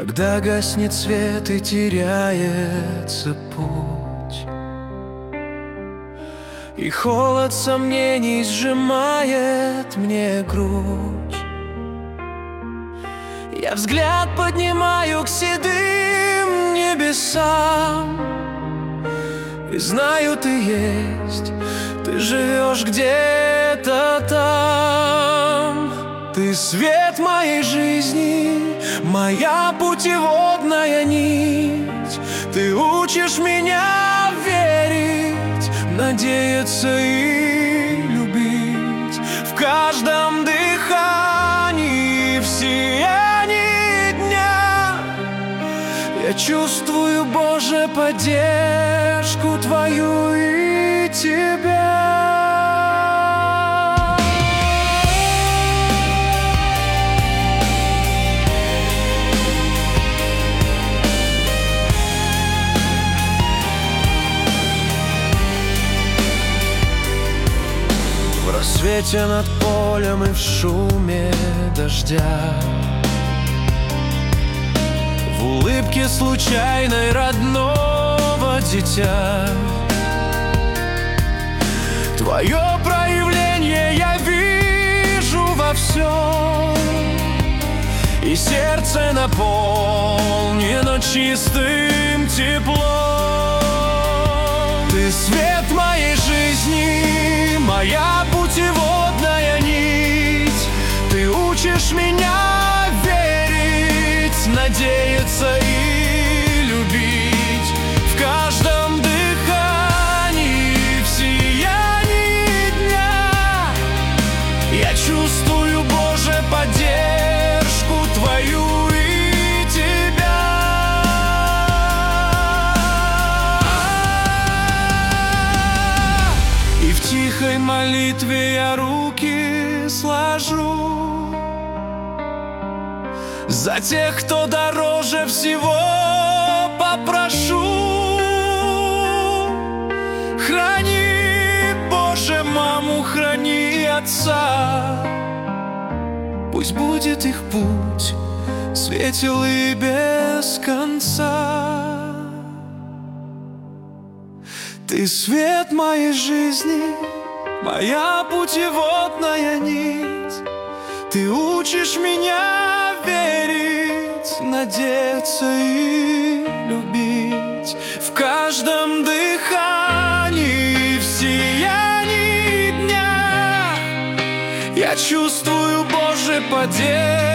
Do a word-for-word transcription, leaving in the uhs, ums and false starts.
когда гаснет свет и теряется путь, и холод сомнений сжимает мне грудь. Я взгляд поднимаю к седым небесам и знаю, ты есть, ты живешь где-то там. Ты свет моей жизни, моя путеводная нить. Ты учишь меня верить, надеяться и любить. В каждом дыхании, в сиянии дня я чувствую, Боже, поддержку Твою и Тебя. В рассвете над полем и в шуме дождя, в улыбке случайной родного дитя, Твое проявление я вижу во всем, и сердце наполнено чистым теплом. Ты свет моей жизни, моя путеводная нить. Ты учишь меня верить, надеяться и любить. В каждом дыхании, в сиянии дня я чувствую, Боже, поддержку Твою и Тебя. И в тихой молитве я руки сложу за тех, кто дороже всего, попрошу. Храни, Боже, маму, храни отца. Пусть будет их путь светел и без конца. Ты свет моей жизни, моя путеводная нить. Ты учишь меня верить, надеяться и любить. В каждом дыхании, в сиянии дня я чувствую, Боже, поддержку